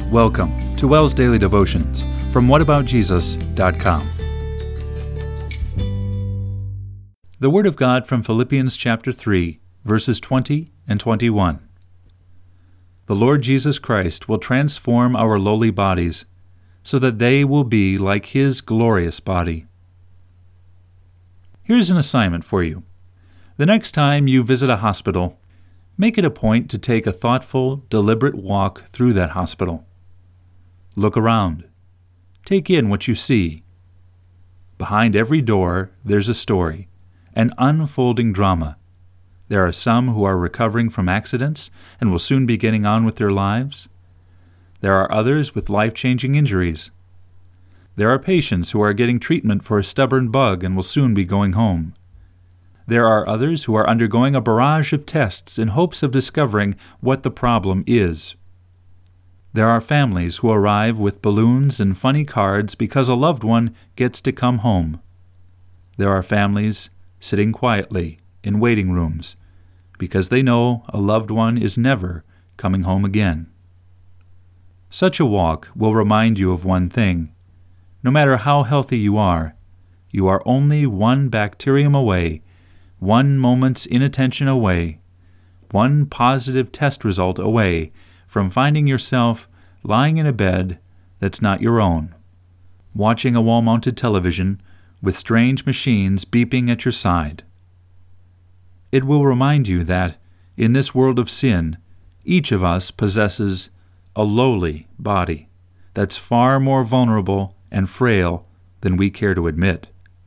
Welcome to WELS Daily Devotions from whataboutjesus.com. The Word of God from Philippians chapter 3, verses 20 and 21. The Lord Jesus Christ will transform our lowly bodies so that they will be like His glorious body. Here's an assignment for you. The next time you visit a hospital, make it a point to take a thoughtful, deliberate walk through that hospital. Look around. Take in what you see. Behind every door, there's a story, an unfolding drama. There are some who are recovering from accidents and will soon be getting on with their lives. There are others with life-changing injuries. There are patients who are getting treatment for a stubborn bug and will soon be going home. There are others who are undergoing a barrage of tests in hopes of discovering what the problem is. There are families who arrive with balloons and funny cards because a loved one gets to come home. There are families sitting quietly in waiting rooms because they know a loved one is never coming home again. Such a walk will remind you of one thing. No matter how healthy you are only one bacterium away, one moment's inattention away, one positive test result away from finding yourself lying in a bed that's not your own, watching a wall-mounted television with strange machines beeping at your side. It will remind you that, in this world of sin, each of us possesses a lowly body that's far more vulnerable and frail than we care to admit.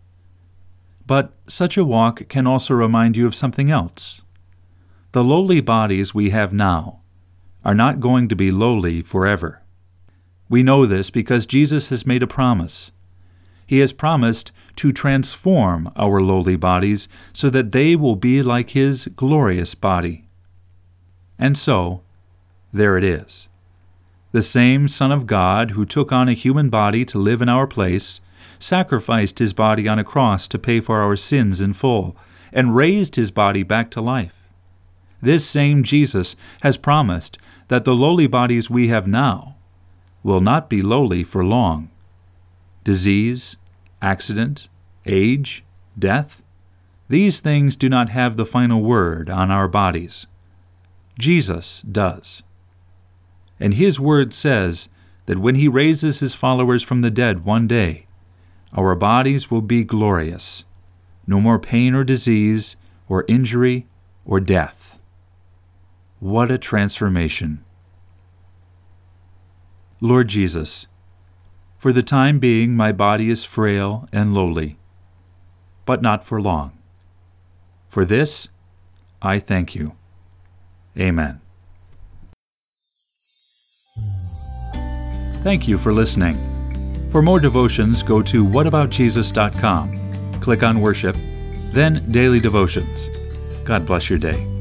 But such a walk can also remind you of something else. The lowly bodies we have now are not going to be lowly forever. We know this because Jesus has made a promise. He has promised to transform our lowly bodies so that they will be like His glorious body. And so, there it is. The same Son of God who took on a human body to live in our place, sacrificed His body on a cross to pay for our sins in full, and raised His body back to life. This same Jesus has promised that the lowly bodies we have now will not be lowly for long. Disease, accident, age, death, these things do not have the final word on our bodies. Jesus does. And His word says that when He raises His followers from the dead one day, our bodies will be glorious. No more pain or disease or injury or death. What a transformation. Lord Jesus, for the time being my body is frail and lowly, but not for long. For this, I thank You. Amen. Thank you for listening. For more devotions, go to whataboutjesus.com. Click on Worship, then Daily Devotions. God bless your day.